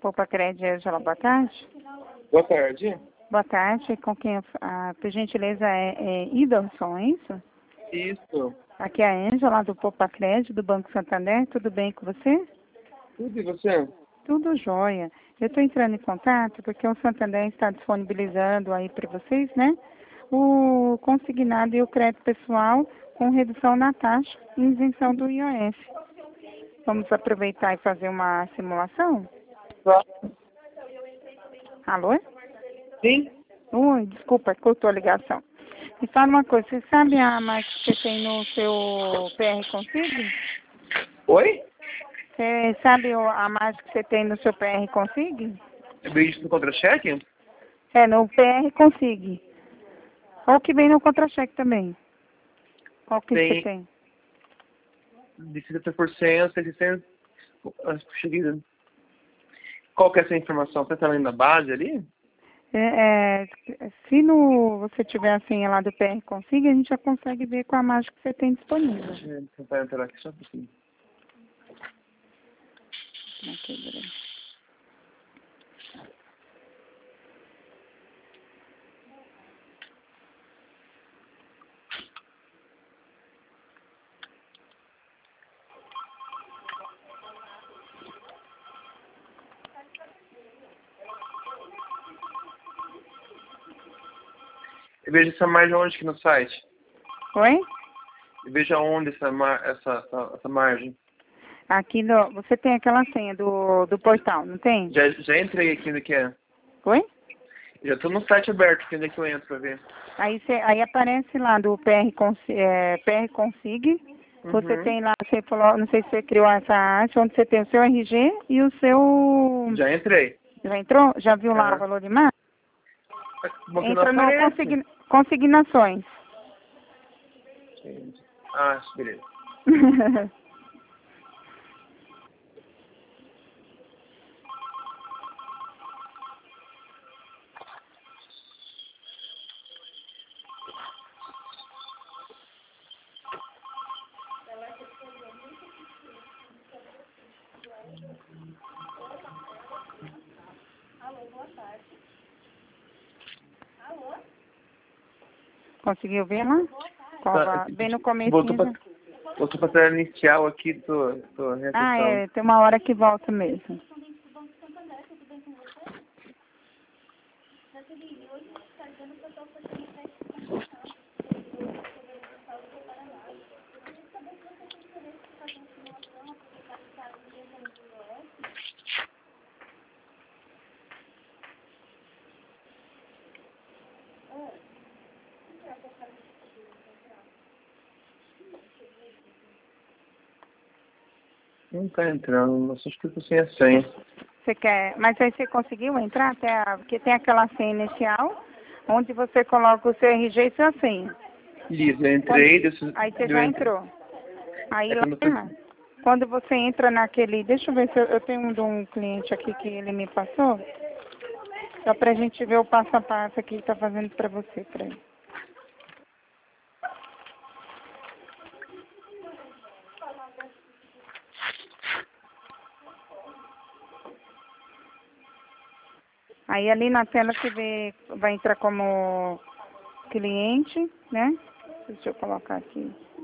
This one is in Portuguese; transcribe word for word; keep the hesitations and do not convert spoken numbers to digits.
Poupa Crédito, Ângela, boa tarde. Boa tarde. Boa tarde, com quem, eu, ah, por gentileza, é, é Idalson, é isso? Isso. Aqui é a Ângela, do Poupa Crédito, do Banco Santander, tudo bem com você? Tudo e você? Tudo jóia. Eu estou entrando em contato porque o Santander está disponibilizando aí para vocês, né, o consignado e o crédito pessoal com redução na taxa e isenção do I O F. Vamos aproveitar e fazer uma simulação? Alô? Sim. Ui, desculpa, cortou a ligação. Me fala uma coisa, você sabe a marca que você tem no seu P R Consig? Oi? Você sabe o- a marca que você tem no seu P R Consig? É bicho no contra-cheque? É, no P R Consig. Ou que vem no contra-cheque também. Qual que você Tem tem? de setenta por cento, seiscentos. Acho que cheguei. Qual que é essa informação? Você está lendo na base ali? É, é, se no, você tiver a senha lá do P R Consig, a gente já consegue ver com a marca que você tem disponível. Deixa eu tentar entrar aqui só um pouquinho. Ok, beleza. Eu vejo essa margem onde aqui no site? Oi? Eu vejo aonde essa, mar... essa, essa, essa margem? Aqui no, você tem aquela senha do, do portal, não tem? Já, já entrei aqui onde que é. Oi? Já estou no site aberto aqui onde é que eu entro para ver. Aí, você, aí aparece lá do P R, Consi- é, P R Consig. Você Uhum. tem lá, você falou, não sei se você criou essa arte, onde você tem o seu R G e o seu... Já entrei. Já entrou? Já viu lá o Aham. valor de mar? Bom que não Entra no aparece. consigna, consignações. Ah, beleza. Conseguiu ver lá? Qual Tá, a- bem no voltou comecinho. para Já. voltou para tela inicial aqui, tô, tô Ah, reacessando. é, tem uma hora que volta mesmo. Não tá entrando, mas acho que eu tô sem a senha. Você quer, mas aí você conseguiu entrar até a, porque tem aquela senha inicial, onde você coloca o seu R G e sua senha. Isso, eu entrei, desse, Aí você deu já entre- entrou. Aí É lá, quando eu tô- quando você entra naquele, deixa eu ver se eu, eu tenho um de um cliente aqui que ele me passou, só pra gente ver o passo a passo que ele tá fazendo pra você, peraí. Aí ali na tela você vê, vai entrar como cliente, né? Deixa eu colocar aqui.